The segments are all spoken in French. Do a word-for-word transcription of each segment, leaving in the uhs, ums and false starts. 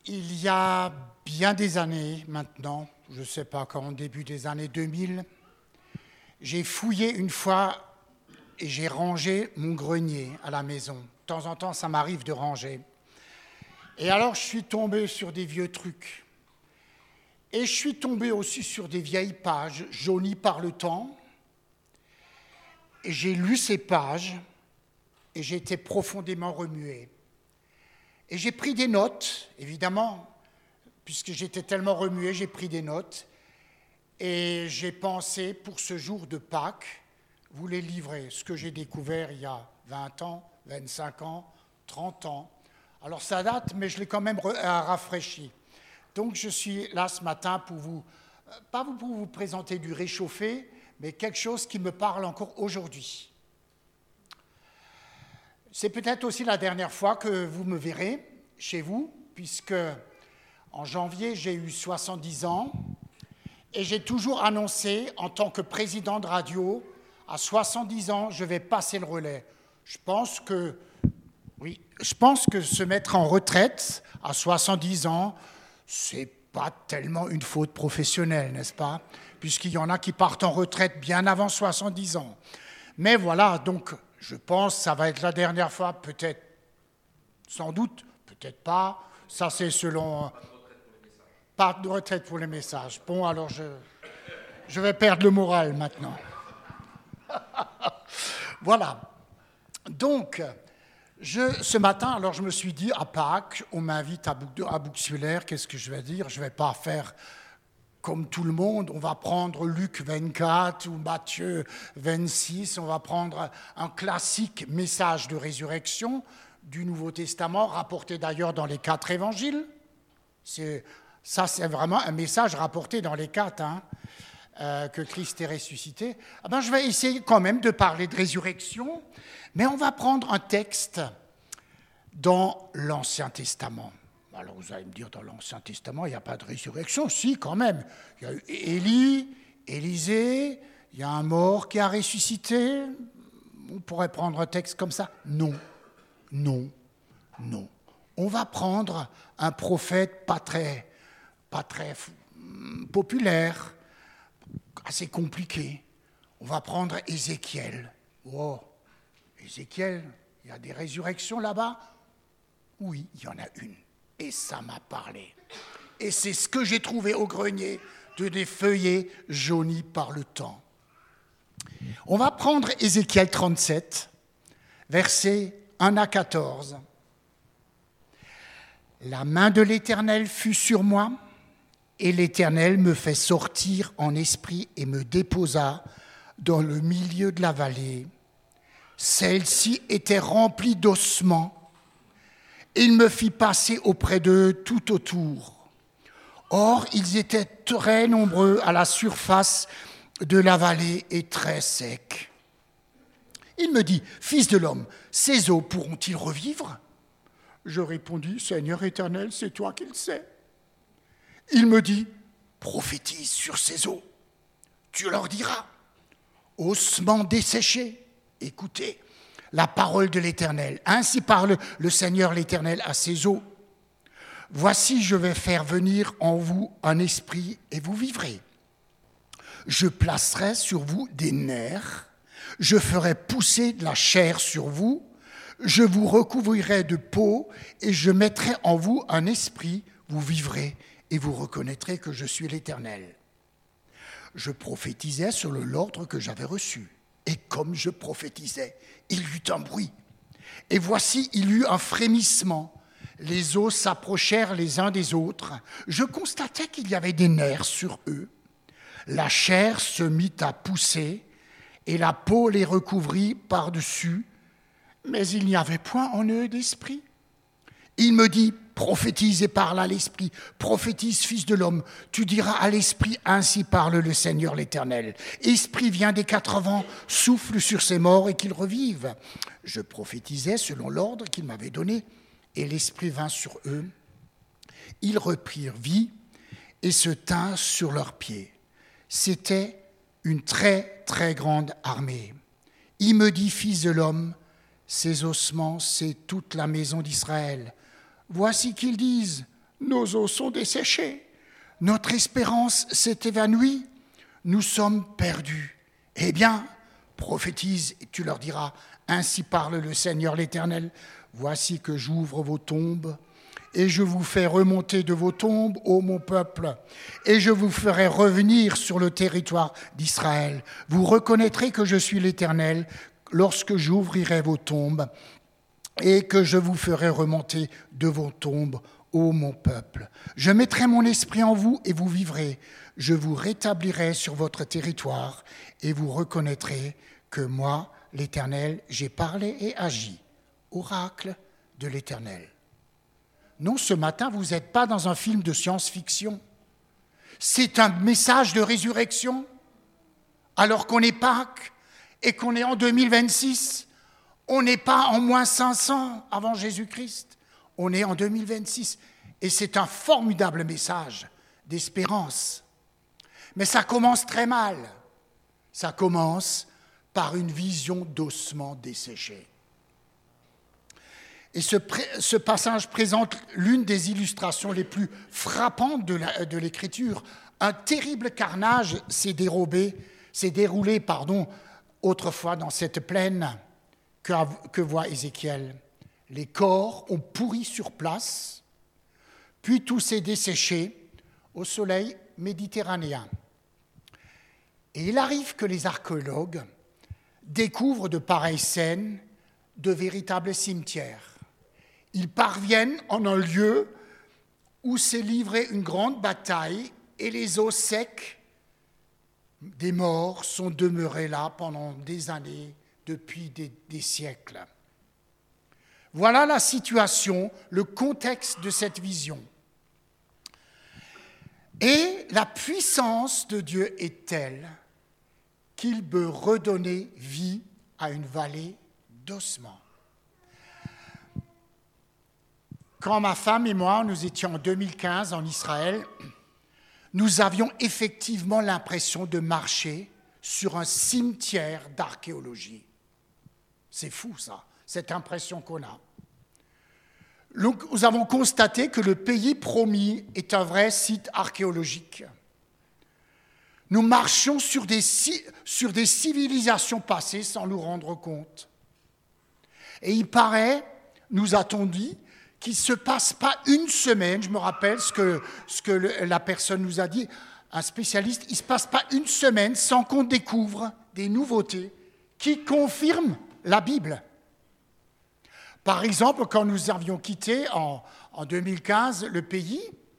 Il y a bien des années maintenant, je ne sais pas quand, au début des années deux mille, j'ai fouillé une fois et j'ai rangé mon grenier à la maison. De temps en temps, ça m'arrive de ranger. Et alors, je suis tombé sur des vieux trucs. Et je suis tombé aussi sur des vieilles pages jaunies par le temps. Et j'ai lu ces pages et j'ai été profondément remué. Et j'ai pris des notes, évidemment, puisque j'étais tellement remué, j'ai pris des notes. Et j'ai pensé, pour ce jour de Pâques, vous les livrer, ce que j'ai découvert il y a vingt ans, vingt-cinq ans, trente ans. Alors ça date, mais je l'ai quand même rafraîchi. Donc je suis là ce matin pour vous, pas pour vous présenter du réchauffé, mais quelque chose qui me parle encore aujourd'hui. C'est peut-être aussi la dernière fois que vous me verrez chez vous, puisque en janvier, j'ai eu soixante-dix ans et j'ai toujours annoncé en tant que président de radio, à soixante-dix ans, je vais passer le relais. Je pense que, oui, je pense que se mettre en retraite à soixante-dix ans, c'est pas tellement une faute professionnelle, n'est-ce pas? Puisqu'il y en a qui partent en retraite bien avant soixante-dix ans. Mais voilà, donc je pense que ça va être la dernière fois, peut-être, sans doute, peut-être pas. Ça, c'est selon... Pas de retraite pour les messages. Bon, alors je, je vais perdre le moral maintenant. Voilà. Donc, je, ce matin, alors je me suis dit, à Pâques, on m'invite à, Bouc, à Bouxwiller, qu'est-ce que je vais dire? Je ne vais pas faire comme tout le monde, on va prendre Luc vingt-quatre ou Matthieu vingt-six, on va prendre un classique message de résurrection du Nouveau Testament, rapporté d'ailleurs dans les quatre évangiles. C'est, ça, c'est vraiment un message rapporté dans les quatre, hein, euh, que Christ est ressuscité. Ah ben, je vais essayer quand même de parler de résurrection, mais on va prendre un texte dans l'Ancien Testament. Alors vous allez me dire, dans l'Ancien Testament, il n'y a pas de résurrection. Si, quand même. Il y a eu Élie, Élisée, il y a un mort qui a ressuscité. On pourrait prendre un texte comme ça. Non, non, non. On va prendre un prophète pas très, pas très populaire, assez compliqué. On va prendre Ézéchiel. Oh, Ézéchiel, il y a des résurrections là-bas? Oui, il y en a une. Et ça m'a parlé. Et c'est ce que j'ai trouvé au grenier de des feuillets jaunis par le temps. On va prendre Ézéchiel trente-sept, versets un à quatorze. La main de l'Éternel fut sur moi, et l'Éternel me fait sortir en esprit et me déposa dans le milieu de la vallée. Celle-ci était remplie d'ossements. Il me fit passer auprès d'eux tout autour. Or, ils étaient très nombreux à la surface de la vallée et très secs. Il me dit, « Fils de l'homme, ces eaux pourront-ils revivre ?» Je répondis, « Seigneur éternel, c'est toi qui le sais. » Il me dit, « Prophétise sur ces eaux. Tu leur diras, ossements desséchés, écoutez, la parole de l'Éternel. Ainsi parle le Seigneur l'Éternel à ses eaux. Voici, je vais faire venir en vous un esprit et vous vivrez. Je placerai sur vous des nerfs, je ferai pousser de la chair sur vous, je vous recouvrirai de peau et je mettrai en vous un esprit, vous vivrez et vous reconnaîtrez que je suis l'Éternel. Je prophétisais selon l'ordre que j'avais reçu. Et comme je prophétisais, il y eut un bruit. Et voici, il y eut un frémissement. Les os s'approchèrent les uns des autres. Je constatais qu'il y avait des nerfs sur eux. La chair se mit à pousser et la peau les recouvrit par-dessus. Mais il n'y avait point en eux d'esprit. Il me dit, prophétise et parle à l'esprit, prophétise, fils de l'homme, tu diras à l'esprit, ainsi parle le Seigneur l'Éternel. Esprit vient des quatre vents, souffle sur ces morts et qu'ils revivent. Je prophétisais selon l'ordre qu'il m'avait donné, et l'esprit vint sur eux. Ils reprirent vie et se tinrent sur leurs pieds. C'était une très, très grande armée. Il me dit, fils de l'homme, ces ossements, c'est toute la maison d'Israël. Voici qu'ils disent, nos eaux sont desséchées, notre espérance s'est évanouie, nous sommes perdus. Eh bien, prophétise, et tu leur diras, ainsi parle le Seigneur l'Éternel, voici que j'ouvre vos tombes, et je vous fais remonter de vos tombes, ô mon peuple, et je vous ferai revenir sur le territoire d'Israël. Vous reconnaîtrez que je suis l'Éternel lorsque j'ouvrirai vos tombes, et que je vous ferai remonter de vos tombes, ô mon peuple. Je mettrai mon esprit en vous, et vous vivrez. Je vous rétablirai sur votre territoire, et vous reconnaîtrez que moi, l'Éternel, j'ai parlé et agi. Oracle de l'Éternel. Non, ce matin, vous n'êtes pas dans un film de science-fiction. C'est un message de résurrection. Alors qu'on est Pâques et qu'on est en deux mille vingt-six, on n'est pas en moins cinq cents avant Jésus-Christ. On est en deux mille vingt-six. Et c'est un formidable message d'espérance. Mais ça commence très mal. Ça commence par une vision d'ossements desséchés. Et ce, ce passage présente l'une des illustrations les plus frappantes de, la, de l'Écriture. Un terrible carnage s'est dérobé, s'est déroulé pardon, autrefois dans cette plaine que, que voit Ézéchiel. Les corps ont pourri sur place, puis tout s'est desséché au soleil méditerranéen. Et il arrive que les archéologues découvrent de pareilles scènes de véritables cimetières. Ils parviennent en un lieu où s'est livrée une grande bataille et les os secs des morts sont demeurés là pendant des années, depuis des, des siècles. Voilà la situation, le contexte de cette vision. Et la puissance de Dieu est telle qu'il peut redonner vie à une vallée d'ossements. Quand ma femme et moi, nous étions en deux mille quinze en Israël, nous avions effectivement l'impression de marcher sur un cimetière d'archéologie. C'est fou ça, cette impression qu'on a. Nous avons constaté que le pays promis est un vrai site archéologique. Nous marchions sur des, sur des civilisations passées sans nous rendre compte. Et il paraît, nous a-t-on dit, qu'il ne se passe pas une semaine, je me rappelle ce que, ce que le, la personne nous a dit, un spécialiste, il ne se passe pas une semaine sans qu'on découvre des nouveautés qui confirment la Bible. Par exemple, quand nous avions quitté en, en deux mille quinze le pays,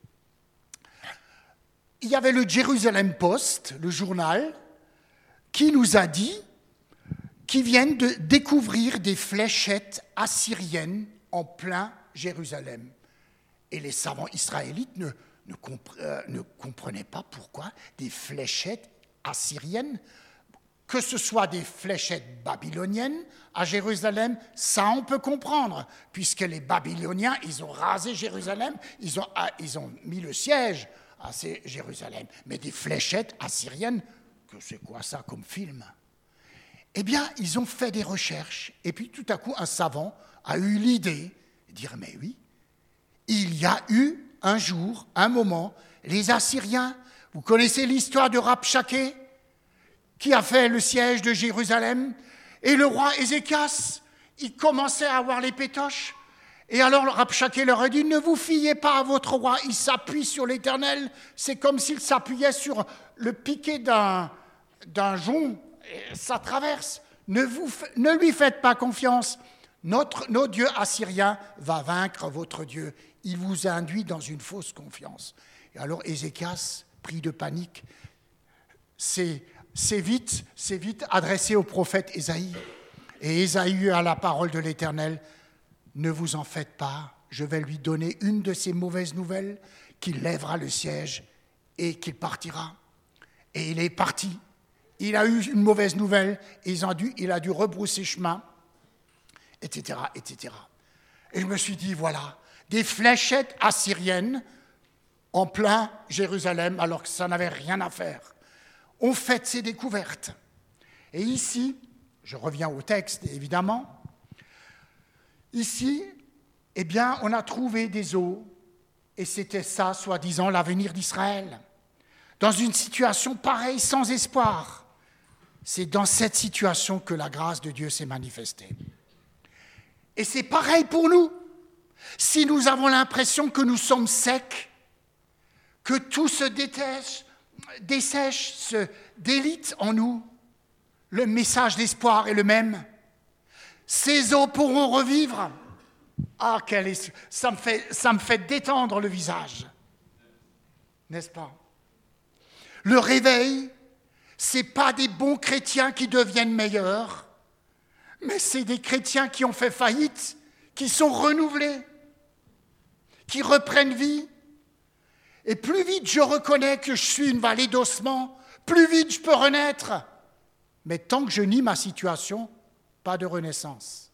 il y avait le Jerusalem Post, le journal, qui nous a dit qu'ils viennent de découvrir des fléchettes assyriennes en plein Jérusalem. Et les savants israélites ne, ne, compre, euh, ne comprenaient pas pourquoi des fléchettes assyriennes, que ce soit des fléchettes babyloniennes à Jérusalem, ça on peut comprendre, puisque les Babyloniens, ils ont rasé Jérusalem, ils ont, ils ont mis le siège à Jérusalem. Mais des fléchettes assyriennes, que c'est quoi ça comme film ? Eh bien, ils ont fait des recherches, et puis tout à coup, un savant a eu l'idée de dire, mais oui, il y a eu un jour, un moment, les Assyriens, vous connaissez l'histoire de Rabshakeh, qui a fait le siège de Jérusalem, et le roi Ézéchias, il commençait à avoir les pétoches, et alors Rabshakeh leur a dit, ne vous fiez pas à votre roi, il s'appuie sur l'Éternel, c'est comme s'il s'appuyait sur le piquet d'un, d'un jonc, ça traverse, ne, vous, ne lui faites pas confiance, Notre, nos dieux assyriens va vaincre votre Dieu, il vous induit dans une fausse confiance. Et alors Ézéchias, pris de panique, c'est C'est vite, c'est vite adressé au prophète Ésaïe. Et Ésaïe a la parole de l'Éternel. Ne vous en faites pas, je vais lui donner une de ces mauvaises nouvelles, qu'il lèvera le siège et qu'il partira. Et il est parti. Il a eu une mauvaise nouvelle, et il a dû, il a dû rebrousser chemin, et cetera, et cetera. Et je me suis dit, voilà, des fléchettes assyriennes en plein Jérusalem, alors que ça n'avait rien à faire. On fait ces découvertes. Et ici, je reviens au texte évidemment, ici, eh bien, on a trouvé des os Et c'était ça, soi-disant, l'avenir d'Israël. Dans une situation pareille, sans espoir, c'est dans cette situation que la grâce de Dieu s'est manifestée. Et c'est pareil pour nous. Si nous avons l'impression que nous sommes secs, que tout se détèche, dessèche, se délite en nous, le message d'espoir est le même. Ces eaux pourront revivre. Ah, quel est... ça me fait, ça me fait détendre le visage. N'est-ce pas? Le réveil, ce n'est pas des bons chrétiens qui deviennent meilleurs, mais c'est des chrétiens qui ont fait faillite, qui sont renouvelés, qui reprennent vie. Et plus vite je reconnais que je suis une vallée d'ossements, plus vite je peux renaître. Mais tant que je nie ma situation, pas de renaissance.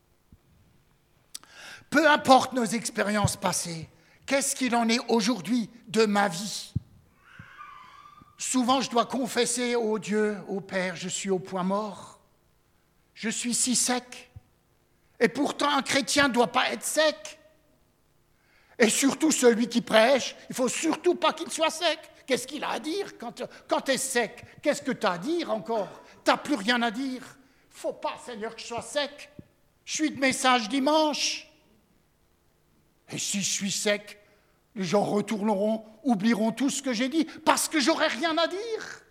Peu importe nos expériences passées, qu'est-ce qu'il en est aujourd'hui de ma vie? Souvent, je dois confesser au Dieu, au Père, je suis au point mort. Je suis si sec. Et pourtant, un chrétien ne doit pas être sec. Et surtout, celui qui prêche, il ne faut surtout pas qu'il soit sec. Qu'est-ce qu'il a à dire quand, quand tu es sec? Qu'est-ce que tu as à dire encore? Tu n'as plus rien à dire. Il ne faut pas, Seigneur, que je sois sec. Je suis de message dimanche. Et si je suis sec, les gens retourneront, oublieront tout ce que j'ai dit, parce que j'aurai rien à dire.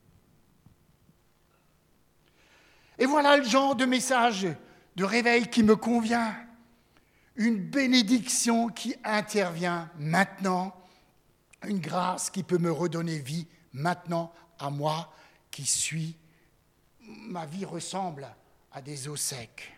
Et voilà le genre de message de réveil qui me convient. Une bénédiction qui intervient maintenant, une grâce qui peut me redonner vie maintenant à moi qui suis, ma vie ressemble à des eaux secs.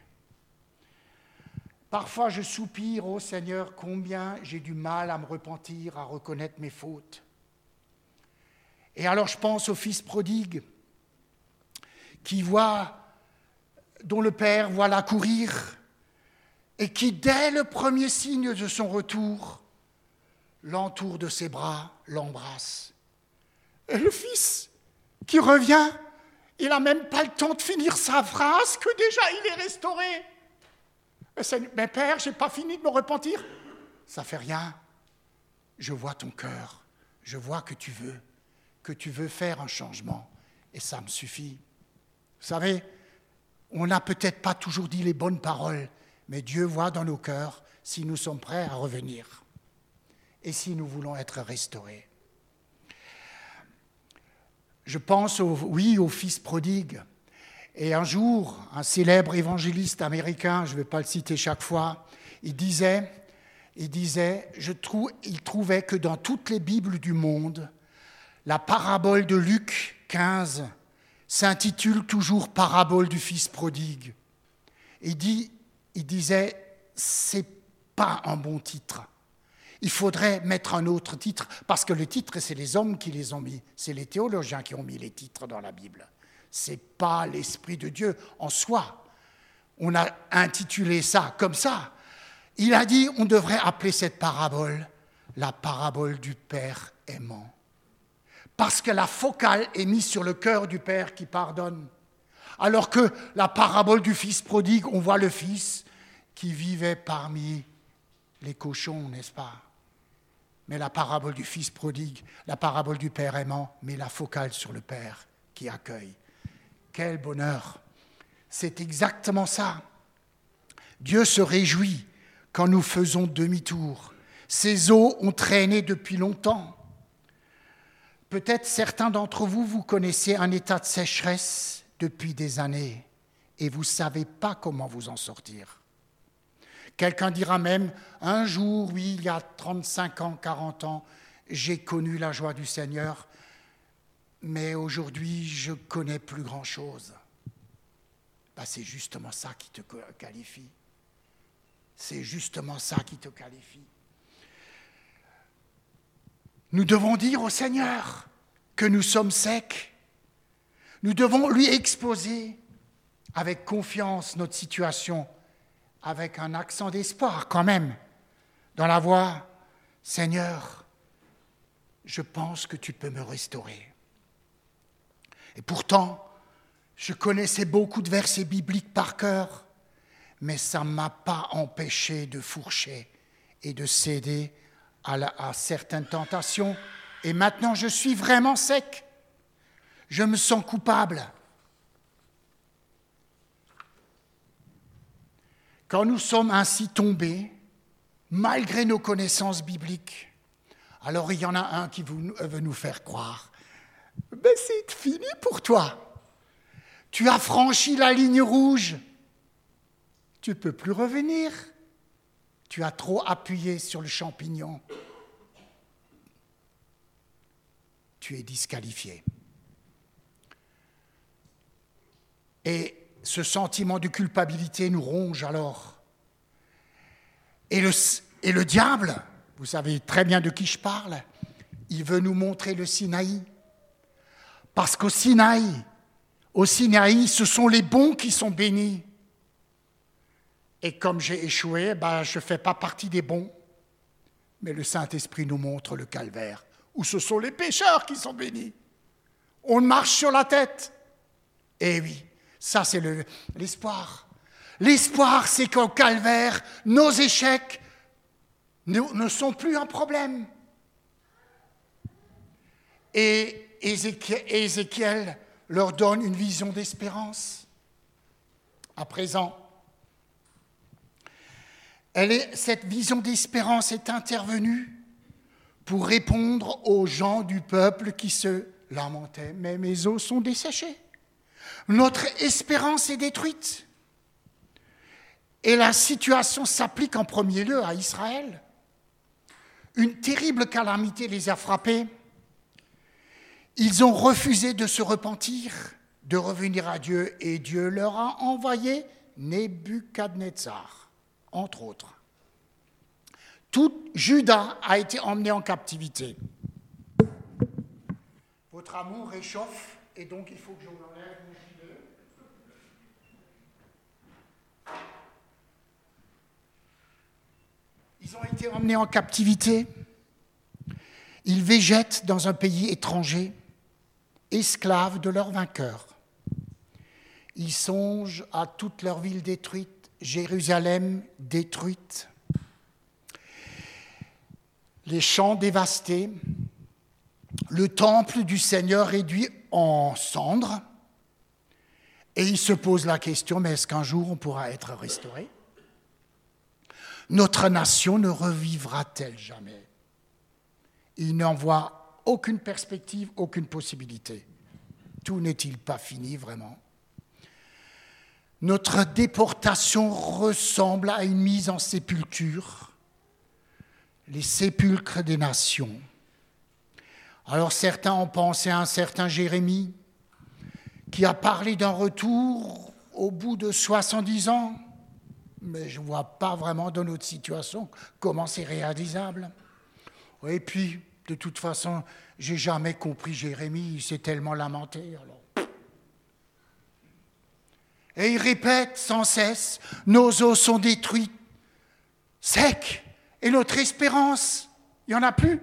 Parfois je soupire, ô Seigneur, combien j'ai du mal à me repentir, à reconnaître mes fautes. Et alors je pense au fils prodigue qui voit, dont le père voit l'accourir, et qui, dès le premier signe de son retour, l'entoure de ses bras, l'embrasse. Et le fils qui revient, il n'a même pas le temps de finir sa phrase que déjà il est restauré. Mais Père, je n'ai pas fini de me repentir. Ça ne fait rien. Je vois ton cœur. Je vois que tu veux, que tu veux faire un changement. Et ça me suffit. Vous savez, on n'a peut-être pas toujours dit les bonnes paroles, mais Dieu voit dans nos cœurs si nous sommes prêts à revenir et si nous voulons être restaurés. Je pense, au, oui, au fils prodigue. Et un jour, un célèbre évangéliste américain, je ne vais pas le citer chaque fois, il disait, il disait, je trouve, il trouvait que dans toutes les Bibles du monde, la parabole de Luc quinze s'intitule toujours parabole du fils prodigue. Il dit, il disait, c'est pas un bon titre. Il faudrait mettre un autre titre, parce que le titre, c'est les hommes qui les ont mis, c'est les théologiens qui ont mis les titres dans la Bible. Ce n'est pas l'Esprit de Dieu en soi. On a intitulé ça comme ça. Il a dit, on devrait appeler cette parabole la parabole du Père aimant. Parce que la focale est mise sur le cœur du Père qui pardonne. Alors que la parabole du Fils prodigue, on voit le Fils qui vivait parmi les cochons, n'est-ce pas? Mais la parabole du Fils prodigue, la parabole du Père aimant, met la focale sur le Père qui accueille. Quel bonheur! C'est exactement ça. Dieu se réjouit quand nous faisons demi-tour. Ces eaux ont traîné depuis longtemps. Peut-être certains d'entre vous, vous connaissez un état de sécheresse depuis des années et vous ne savez pas comment vous en sortir. Quelqu'un dira même, un jour, oui, il y a trente-cinq ans, quarante ans, j'ai connu la joie du Seigneur, mais aujourd'hui, je ne connais plus grand-chose. Ben, c'est justement ça qui te qualifie. C'est justement ça qui te qualifie. Nous devons dire au Seigneur que nous sommes secs. Nous devons lui exposer avec confiance notre situation, avec un accent d'espoir quand même, dans la voix, Seigneur, je pense que tu peux me restaurer. Et pourtant, je connaissais beaucoup de versets bibliques par cœur, mais ça ne m'a pas empêché de fourcher et de céder à, la, à certaines tentations, et maintenant je suis vraiment sec. Je me sens coupable. Quand nous sommes ainsi tombés, malgré nos connaissances bibliques, alors il y en a un qui veut nous faire croire, mais c'est fini pour toi. Tu as franchi la ligne rouge. Tu ne peux plus revenir. Tu as trop appuyé sur le champignon. Tu es disqualifié. Et ce sentiment de culpabilité nous ronge alors. Et le, et le diable, vous savez très bien de qui je parle, il veut nous montrer le Sinaï. Parce qu'au Sinaï, au Sinaï, ce sont les bons qui sont bénis. Et comme j'ai échoué, ben, je ne fais pas partie des bons. Mais le Saint-Esprit nous montre le calvaire, où ce sont les pécheurs qui sont bénis. On marche sur la tête. Eh oui, ça c'est le, l'espoir. L'espoir, c'est qu'au calvaire, nos échecs ne, ne sont plus un problème. Et Ézéchiel, Ézéchiel leur donne une vision d'espérance. À présent, elle est, cette vision d'espérance est intervenue pour répondre aux gens du peuple qui se lamentaient. Mais mes os sont desséchés. Notre espérance est détruite. Et la situation s'applique en premier lieu à Israël. Une terrible calamité les a frappés. Ils ont refusé de se repentir, de revenir à Dieu, et Dieu leur a envoyé Nebuchadnezzar, entre autres. Tout Juda a été emmené en captivité. Votre amour réchauffe, et donc il faut que je vous enlève mon gilet. Ils ont été emmenés en captivité. Ils végètent dans un pays étranger, esclaves de leurs vainqueurs. Ils songent à toute leur ville détruite, Jérusalem détruite, les champs dévastés, le temple du Seigneur réduit en cendres, et ils se posent la question, mais est-ce qu'un jour on pourra être restauré ? Notre nation ne revivra-t-elle jamais ? Ils n'en voient aucune perspective, aucune possibilité. Tout n'est-il pas fini vraiment ? Notre déportation ressemble à une mise en sépulture, les sépulcres des nations. Alors certains ont pensé à un certain Jérémie qui a parlé d'un retour au bout de soixante-dix ans, mais je ne vois pas vraiment dans notre situation comment c'est réalisable. Et puis, de toute façon, je n'ai jamais compris Jérémie, il s'est tellement lamenté. Alors. Et il répète sans cesse, nos os sont détruits, secs, et notre espérance, il n'y en a plus.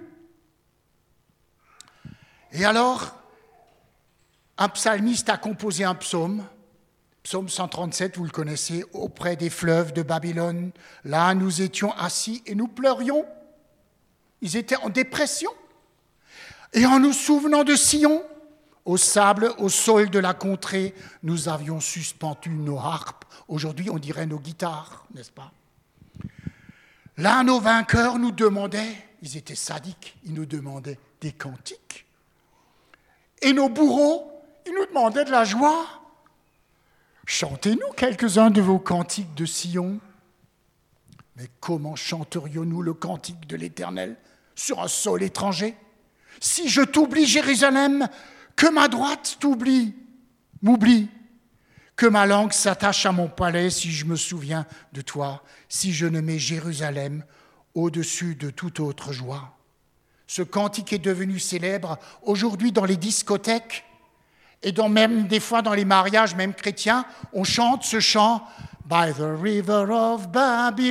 Et alors, un psalmiste a composé un psaume, psaume cent trente-sept, vous le connaissez, auprès des fleuves de Babylone. Là, nous étions assis et nous pleurions. Ils étaient en dépression. Et en nous souvenant de Sion, au sable, au sol de la contrée, nous avions suspendu nos harpes. Aujourd'hui, on dirait nos guitares, n'est-ce pas ? Là, nos vainqueurs nous demandaient, ils étaient sadiques, ils nous demandaient des cantiques. Et nos bourreaux, ils nous demandaient de la joie. Chantez-nous quelques-uns de vos cantiques de Sion. Mais comment chanterions-nous le cantique de l'Éternel sur un sol étranger ? Si je t'oublie, Jérusalem, que ma droite t'oublie, m'oublie, que ma langue s'attache à mon palais si je me souviens de toi, si je ne mets Jérusalem au-dessus de toute autre joie. Ce cantique est devenu célèbre aujourd'hui dans les discothèques et dans même des fois dans les mariages, même chrétiens, on chante ce chant « By the river of Babylon »,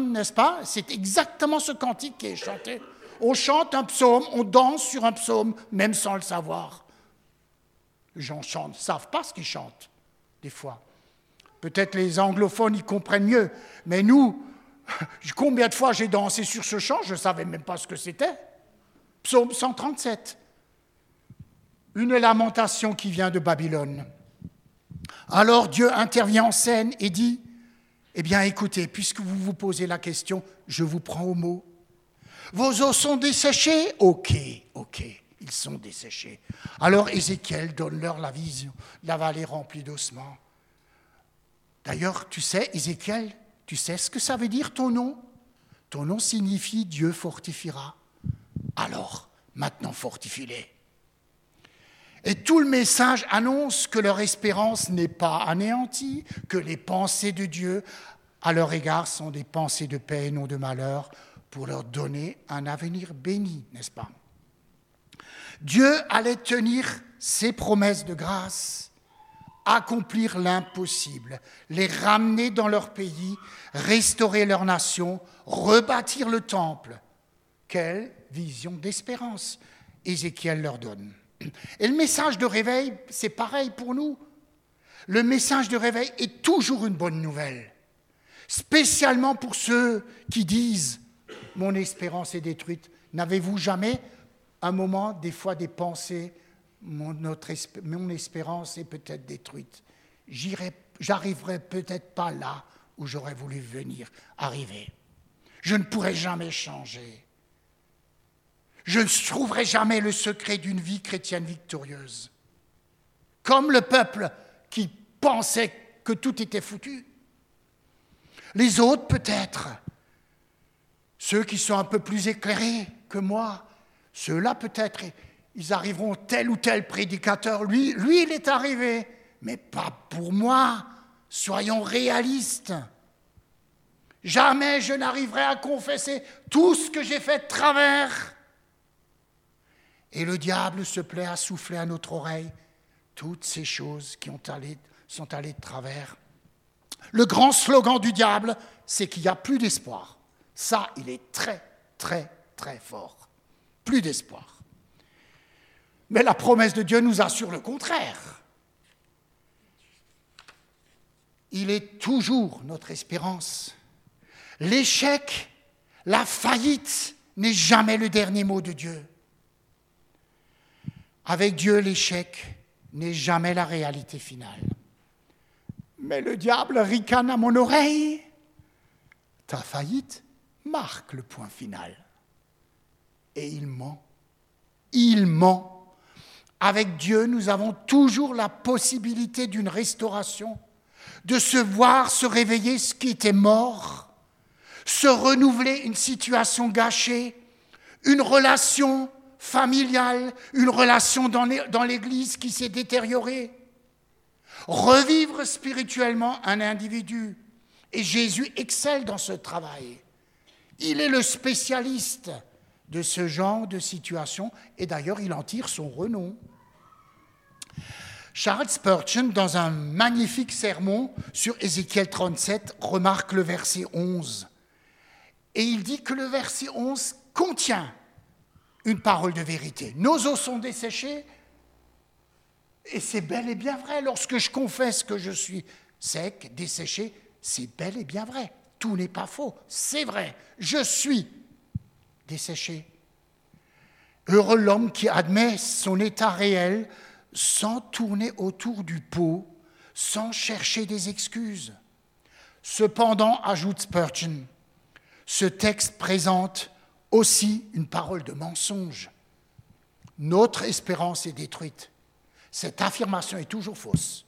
n'est-ce pas ? C'est exactement ce cantique qui est chanté. On chante un psaume, on danse sur un psaume, même sans le savoir. Les gens chantent, ne savent pas ce qu'ils chantent, des fois. Peut-être les anglophones, ils comprennent mieux, mais nous, Combien de fois j'ai dansé sur ce chant, je ne savais même pas ce que c'était. Psaume cent trente-sept. Une lamentation qui vient de Babylone. Alors Dieu intervient en scène et dit, eh bien écoutez, puisque vous vous posez la question, je vous prends au mot. Vos os sont desséchés? Ok, ok, ils sont desséchés. Alors Ézéchiel donne-leur la vision, la vallée remplie d'ossements. D'ailleurs, tu sais, Ézéchiel, tu sais ce que ça veut dire ton nom? Ton nom signifie Dieu fortifiera. Alors, maintenant fortifie-les. Et tout le message annonce que leur espérance n'est pas anéantie, que les pensées de Dieu à leur égard sont des pensées de paix et non de malheur, pour leur donner un avenir béni, n'est-ce pas? Dieu allait tenir ses promesses de grâce, accomplir l'impossible, les ramener dans leur pays, restaurer leur nation, rebâtir le temple. Quelle vision d'espérance Ézéchiel leur donne. Et le message de réveil, c'est pareil pour nous. Le message de réveil est toujours une bonne nouvelle, spécialement pour ceux qui disent « Mon espérance est détruite ». N'avez-vous jamais, un moment, des fois des pensées « Mon, notre, mon espérance est peut-être détruite. J'irai, j'arriverai peut-être pas là où j'aurais voulu venir, arriver. Je ne pourrai jamais changer. Je ne trouverai jamais le secret d'une vie chrétienne victorieuse. » Comme le peuple qui pensait que tout était foutu. Les autres, peut-être, ceux qui sont un peu plus éclairés que moi, ceux-là, peut-être, ils arriveront, tel ou tel prédicateur, lui, lui, il est arrivé, mais pas pour moi. Soyons réalistes. Jamais je n'arriverai à confesser tout ce que j'ai fait de travers. Et le diable se plaît à souffler à notre oreille toutes ces choses qui ont allé, sont allées de travers. Le grand slogan du diable, c'est qu'il n'y a plus d'espoir. Ça, il est très, très, très fort. Plus d'espoir. Mais la promesse de Dieu nous assure le contraire. Il est toujours notre espérance. L'échec, la faillite n'est jamais le dernier mot de Dieu. Avec Dieu, l'échec n'est jamais la réalité finale. Mais le diable ricane à mon oreille. Ta faillite marque le point final. Et il ment. Il ment. Avec Dieu, nous avons toujours la possibilité d'une restauration, de se voir se réveiller ce qui était mort, se renouveler une situation gâchée, une relation familiale, une relation dans l'Église qui s'est détériorée, revivre spirituellement un individu. Et Jésus excelle dans ce travail. Il est le spécialiste de ce genre de situation, et d'ailleurs, il en tire son renom. Charles Spurgeon, dans un magnifique sermon sur Ézéchiel trente-sept, remarque le verset onze. Et il dit que le verset onze contient une parole de vérité. Nos os sont desséchés, et c'est bel et bien vrai. Lorsque je confesse que je suis sec, desséché, c'est bel et bien vrai. Tout n'est pas faux, c'est vrai. Je suis desséché. Heureux l'homme qui admet son état réel sans tourner autour du pot, sans chercher des excuses. Cependant, ajoute Spurgeon, ce texte présente aussi une parole de mensonge. Notre espérance est détruite. Cette affirmation est toujours fausse.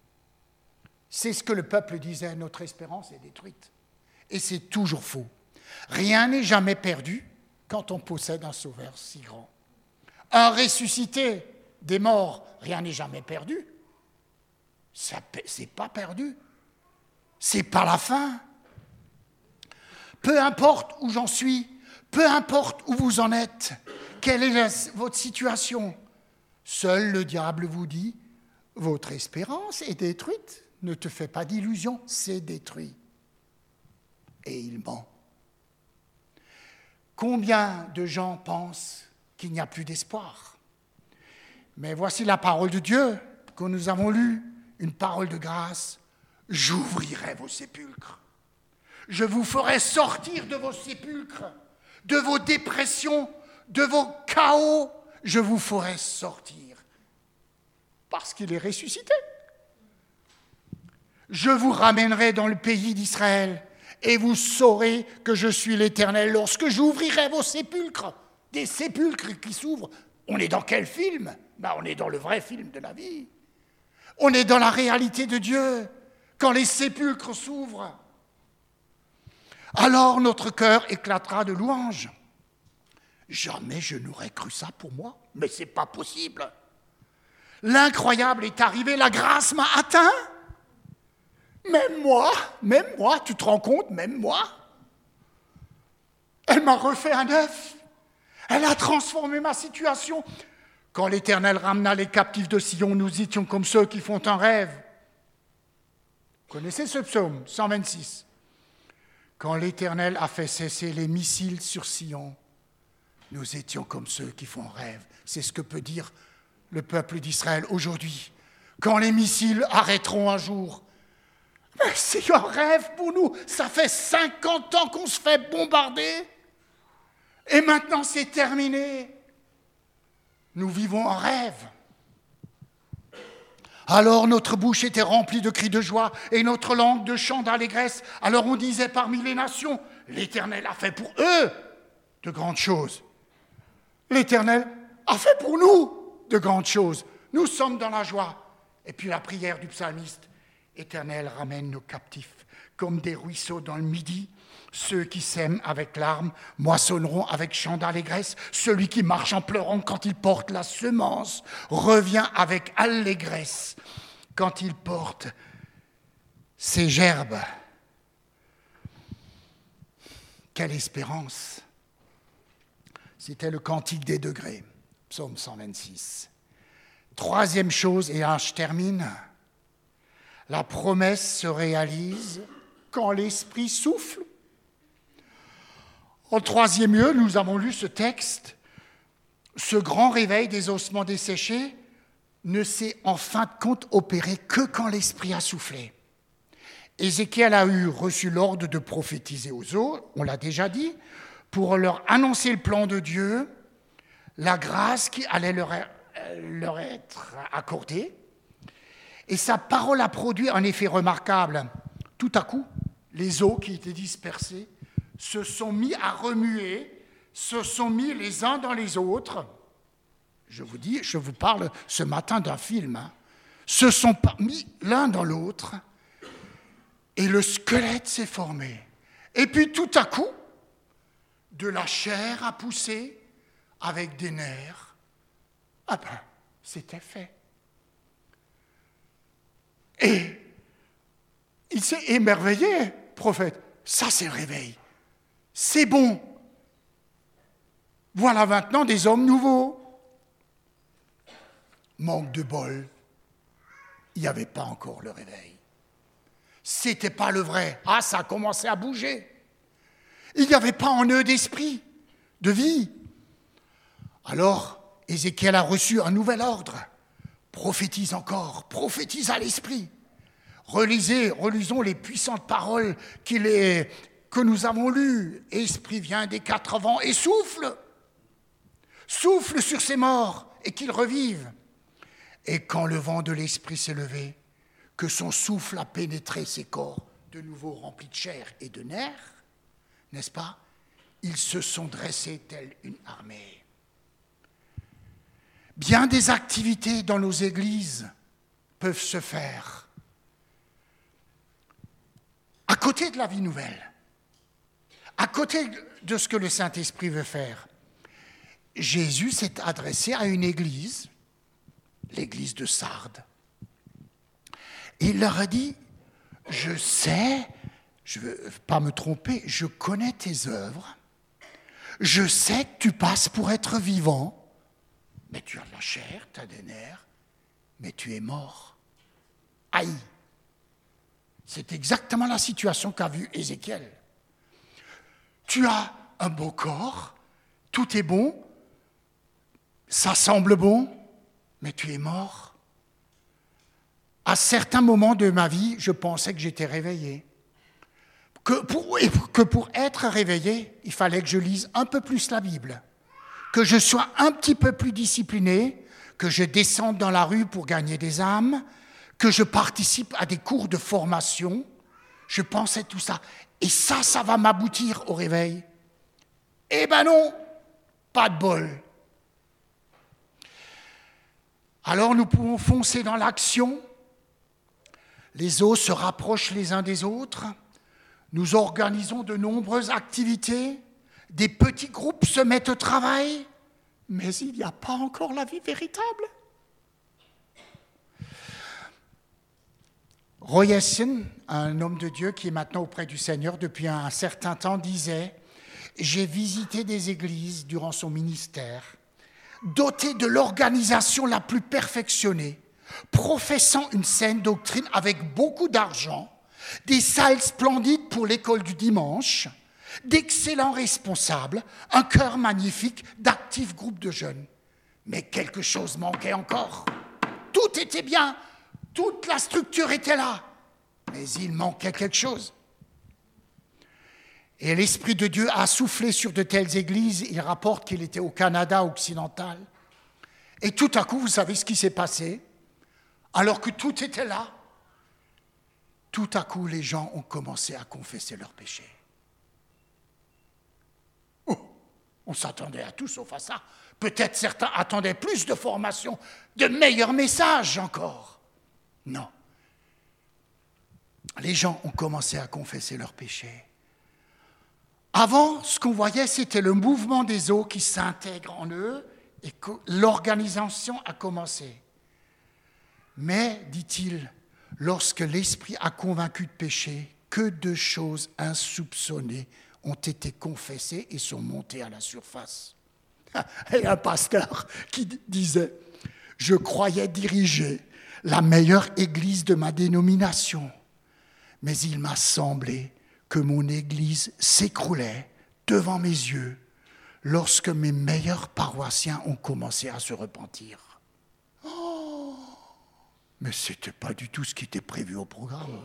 C'est ce que le peuple disait, notre espérance est détruite. Et c'est toujours faux. Rien n'est jamais perdu quand on possède un sauveur si grand. Un ressuscité des morts, rien n'est jamais perdu. Ça, c'est pas perdu. C'est pas la fin. Peu importe où j'en suis, peu importe où vous en êtes, quelle est la, votre situation, seul le diable vous dit, votre espérance est détruite, ne te fais pas d'illusions, c'est détruit. Et il ment. Combien de gens pensent qu'il n'y a plus d'espoir? Mais voici la parole de Dieu que nous avons lue, une parole de grâce. J'ouvrirai vos sépulcres. Je vous ferai sortir de vos sépulcres, de vos dépressions, de vos chaos. Je vous ferai sortir. Parce qu'il est ressuscité. Je vous ramènerai dans le pays d'Israël et vous saurez que je suis l'Éternel lorsque j'ouvrirai vos sépulcres. Des sépulcres qui s'ouvrent. On est dans quel film ? Ben, on est dans le vrai film de la vie. On est dans la réalité de Dieu. Quand les sépulcres s'ouvrent, alors notre cœur éclatera de louanges. Jamais je n'aurais cru ça pour moi, mais ce n'est pas possible. L'incroyable est arrivé, la grâce m'a atteint. Même moi, même moi, tu te rends compte, même moi. Elle m'a refait un œuf. Elle a transformé ma situation. Quand l'Éternel ramena les captifs de Sion, nous étions comme ceux qui font un rêve. Vous connaissez ce psaume, cent vingt-six. Quand l'Éternel a fait cesser les missiles sur Sion, nous étions comme ceux qui font un rêve. C'est ce que peut dire le peuple d'Israël aujourd'hui. Quand les missiles arrêteront un jour, mais c'est un rêve pour nous. Ça fait cinquante ans qu'on se fait bombarder. Et maintenant, c'est terminé. Nous vivons un rêve. Alors notre bouche était remplie de cris de joie et notre langue de chants d'allégresse. Alors on disait parmi les nations, l'Éternel a fait pour eux de grandes choses. L'Éternel a fait pour nous de grandes choses. Nous sommes dans la joie. Et puis la prière du psalmiste, Éternel, ramène nos captifs comme des ruisseaux dans le midi. Ceux qui sèment avec larmes moissonneront avec chant d'allégresse. Celui qui marche en pleurant quand il porte la semence revient avec allégresse quand il porte ses gerbes. Quelle espérance! C'était le cantique des degrés, psaume cent vingt-six. Troisième chose, et là je termine, la promesse se réalise quand l'Esprit souffle. En troisième lieu, nous avons lu ce texte. Ce grand réveil des ossements desséchés ne s'est en fin de compte opéré que quand l'Esprit a soufflé. Ézéchiel a eu reçu l'ordre de prophétiser aux eaux, on l'a déjà dit, pour leur annoncer le plan de Dieu, la grâce qui allait leur, leur être accordée. Et sa parole a produit un effet remarquable. Tout à coup, les eaux qui étaient dispersées se sont mis à remuer, se sont mis les uns dans les autres. Je vous dis, je vous parle ce matin d'un film. Hein. Se sont mis l'un dans l'autre et le squelette s'est formé. Et puis tout à coup, de la chair a poussé avec des nerfs. Ah ben, c'était fait. Et il s'est émerveillé, prophète. Ça, c'est le réveil. C'est bon. Voilà maintenant des hommes nouveaux. Manque de bol. Il n'y avait pas encore le réveil. C'était pas le vrai. Ah, ça a commencé à bouger. Il n'y avait pas en eux d'esprit, de vie. Alors, Ézéchiel a reçu un nouvel ordre. Prophétise encore, prophétise à l'esprit. Relisez, relisons les puissantes paroles qu'il est, que nous avons lues. Esprit vient des quatre vents et souffle. Souffle sur ces morts et qu'ils revivent. Et quand le vent de l'esprit s'est levé, que son souffle a pénétré ces corps, de nouveau remplis de chair et de nerfs, n'est-ce pas? Ils se sont dressés telle une armée. Bien des activités dans nos églises peuvent se faire à côté de la vie nouvelle, à côté de ce que le Saint-Esprit veut faire. Jésus s'est adressé à une église, l'église de Sardes. Et il leur a dit, je sais, je ne veux pas me tromper, je connais tes œuvres, je sais que tu passes pour être vivant, mais tu as de la chair, tu as des nerfs, mais tu es mort. Aïe! C'est exactement la situation qu'a vue Ézéchiel. Tu as un beau corps, tout est bon, ça semble bon, mais tu es mort. À certains moments de ma vie, je pensais que j'étais réveillé. que pour, que pour être réveillé, il fallait que je lise un peu plus la Bible, que je sois un petit peu plus discipliné, que je descende dans la rue pour gagner des âmes, que je participe à des cours de formation. Je pensais tout ça. Et ça, ça va m'aboutir au réveil. Eh ben non, pas de bol. Alors nous pouvons foncer dans l'action. Les os se rapprochent les uns des autres. Nous organisons de nombreuses activités. Des petits groupes se mettent au travail. Mais il n'y a pas encore la vie véritable. Roy Hession, un homme de Dieu qui est maintenant auprès du Seigneur depuis un certain temps, disait « J'ai visité des églises durant son ministère, dotées de l'organisation la plus perfectionnée, professant une saine doctrine avec beaucoup d'argent, des salles splendides pour l'école du dimanche, d'excellents responsables, un cœur magnifique, d'actifs groupes de jeunes. Mais quelque chose manquait encore. Tout était bien. Toute la structure était là, mais il manquait quelque chose. Et l'Esprit de Dieu a soufflé sur de telles églises. Il rapporte qu'il était au Canada occidental. Et tout à coup, vous savez ce qui s'est passé? Alors que tout était là, tout à coup, les gens ont commencé à confesser leurs péchés. Oh, on s'attendait à tout sauf à ça. Peut-être certains attendaient plus de formation, de meilleurs messages encore. Non. Les gens ont commencé à confesser leurs péchés. Avant, ce qu'on voyait, c'était le mouvement des eaux qui s'intègre en eux et que l'organisation a commencé. Mais, dit-il, lorsque l'Esprit a convaincu de péché, que de choses insoupçonnées ont été confessées et sont montées à la surface. Et un pasteur qui disait « Je croyais diriger la meilleure église de ma dénomination. Mais il m'a semblé que mon église s'écroulait devant mes yeux lorsque mes meilleurs paroissiens ont commencé à se repentir. Oh, mais ce n'était pas du tout ce qui était prévu au programme.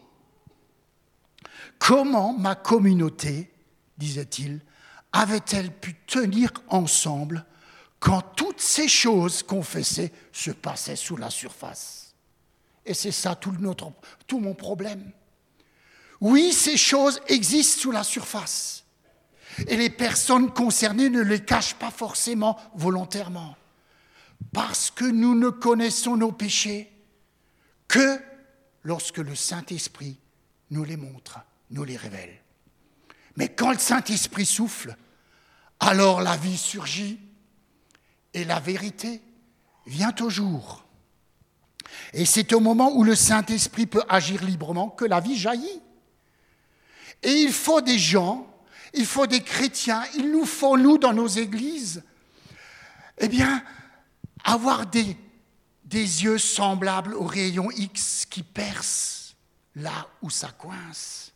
Comment ma communauté, disait-il, avait-elle pu tenir ensemble quand toutes ces choses confessées se passaient sous la surface? Et c'est ça tout, notre, tout mon problème. Oui, ces choses existent sous la surface. Et les personnes concernées ne les cachent pas forcément volontairement. Parce que nous ne connaissons nos péchés que lorsque le Saint-Esprit nous les montre, nous les révèle. Mais quand le Saint-Esprit souffle, alors la vie surgit. Et la vérité vient au jour. Et c'est au moment où le Saint-Esprit peut agir librement que la vie jaillit. Et il faut des gens, il faut des chrétiens, il nous faut, nous, dans nos églises, eh bien, avoir des, des yeux semblables au rayon X qui percent là où ça coince.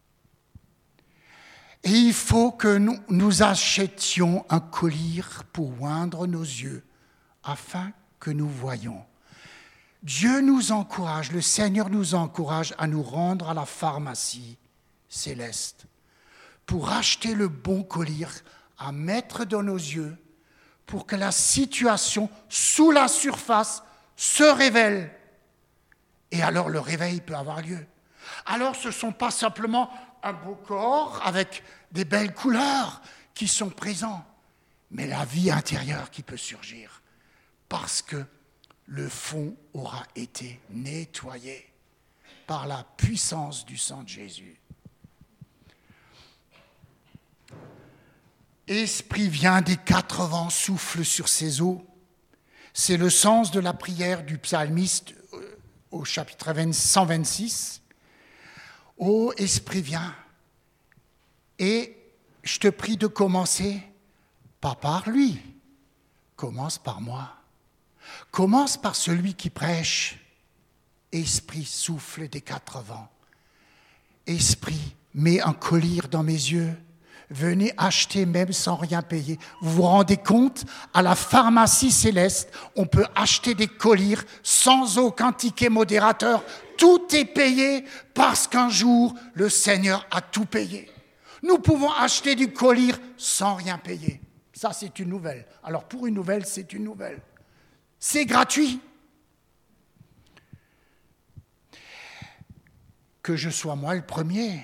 Et il faut que nous, nous achetions un collier pour oindre nos yeux, afin que nous voyions. Dieu nous encourage, le Seigneur nous encourage à nous rendre à la pharmacie céleste pour acheter le bon collier à mettre dans nos yeux pour que la situation sous la surface se révèle. Et alors le réveil peut avoir lieu. Alors ce ne sont pas simplement un beau corps avec des belles couleurs qui sont présents, mais la vie intérieure qui peut surgir parce que le fond aura été nettoyé par la puissance du sang de Jésus. Esprit vient des quatre vents, souffle sur ses eaux. C'est le sens de la prière du psalmiste au chapitre cent vingt-six. Ô Esprit, viens. Et je te prie de commencer, pas par lui, commence par moi. Commence par celui qui prêche. Esprit, souffle des quatre vents. Esprit, mets un collier dans mes yeux. venez acheter même sans rien payer. Vous vous rendez compte, à la pharmacie céleste, on peut acheter des collyres sans aucun ticket modérateur. Tout est payé parce qu'un jour, le Seigneur a tout payé. Nous pouvons acheter du collyre sans rien payer. Ça, c'est une nouvelle. Alors, pour une nouvelle, c'est une nouvelle. C'est gratuit. Que je sois moi le premier.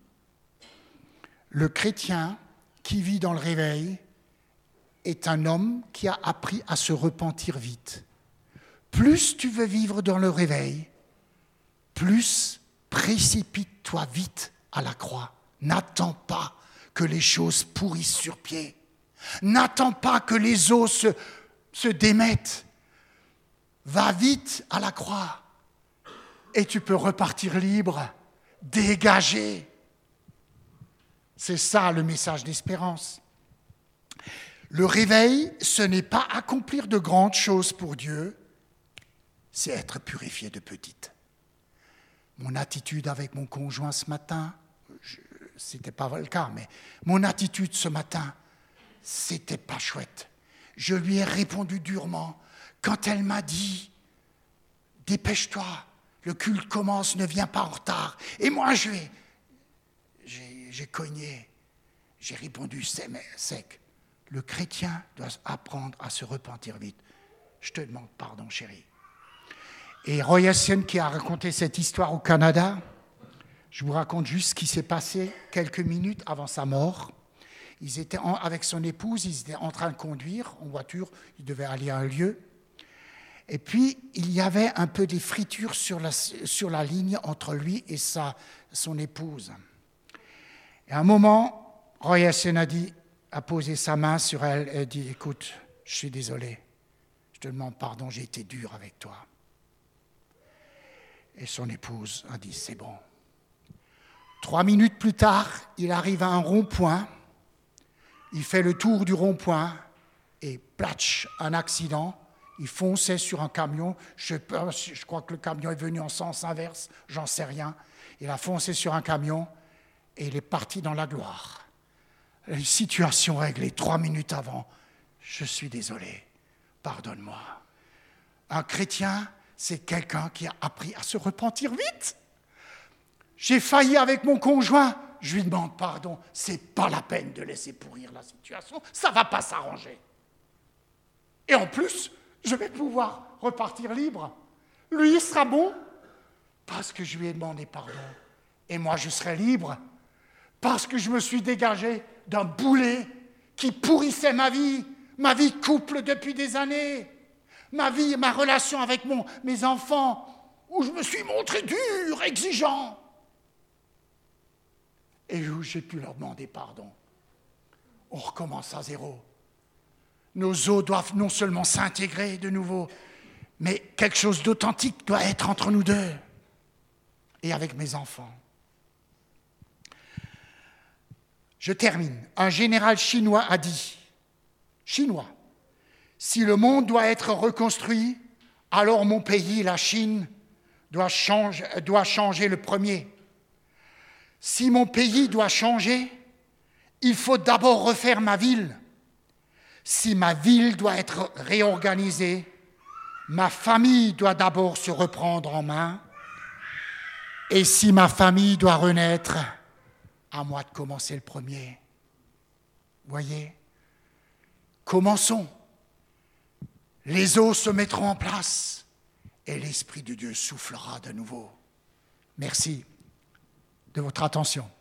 Le chrétien qui vit dans le réveil est un homme qui a appris à se repentir vite. Plus tu veux vivre dans le réveil, plus précipite-toi vite à la croix. N'attends pas que les choses pourrissent sur pied. N'attends pas que les os se, se démettent. Va vite à la croix et tu peux repartir libre, dégagé. C'est ça le message d'espérance. Le réveil, ce n'est pas accomplir de grandes choses pour Dieu, c'est être purifié de petites. Mon attitude avec mon conjoint ce matin, ce n'était pas le cas, mais mon attitude ce matin, c'était pas chouette. Je lui ai répondu durement quand elle m'a dit « Dépêche-toi, le culte commence, ne viens pas en retard. » Et moi, je vais... J'ai, j'ai cogné, j'ai répondu sec. Le chrétien doit apprendre à se repentir vite. Je te demande pardon, chérie. Et Roy Hession, qui a raconté cette histoire au Canada, je vous raconte juste ce qui s'est passé quelques minutes avant sa mort. Ils étaient en, avec son épouse, ils étaient en train de conduire en voiture, ils devaient aller à un lieu. Et puis, il y avait un peu des fritures sur la, sur la ligne entre lui et sa, son épouse. Et à un moment, Roy Hession a, dit, a posé sa main sur elle et a dit « Écoute, je suis désolé, je te demande pardon, j'ai été dur avec toi. » Et son épouse a dit « C'est bon. » Trois minutes plus tard, il arrive à un rond-point, il fait le tour du rond-point et platch, un accident. Il fonçait sur un camion, je, je crois que le camion est venu en sens inverse, j'en sais rien. Il a foncé sur un camion et il est parti dans la gloire. Une situation réglée trois minutes avant. Je suis désolé, pardonne-moi. Un chrétien, c'est quelqu'un qui a appris à se repentir vite. J'ai failli avec mon conjoint, je lui demande pardon. C'est pas la peine de laisser pourrir la situation, ça ne va pas s'arranger. Et en plus, je vais pouvoir repartir libre. Lui, il sera bon parce que je lui ai demandé pardon. Et moi, je serai libre parce que je me suis dégagé d'un boulet qui pourrissait ma vie, ma vie de couple depuis des années, ma vie, ma relation avec mon, mes enfants, où je me suis montré dur, exigeant, et où j'ai pu leur demander pardon. On recommence à zéro. Nos os doivent non seulement s'intégrer de nouveau, mais quelque chose d'authentique doit être entre nous deux et avec mes enfants. Je termine. Un général chinois a dit, chinois, si le monde doit être reconstruit, alors mon pays, la Chine, doit changer, doit changer le premier. Si mon pays doit changer, il faut d'abord refaire ma ville. Si ma ville doit être réorganisée, ma famille doit d'abord se reprendre en main. Et si ma famille doit renaître, à moi de commencer le premier. Voyez, commençons. Les eaux se mettront en place et l'Esprit de Dieu soufflera de nouveau. Merci de votre attention.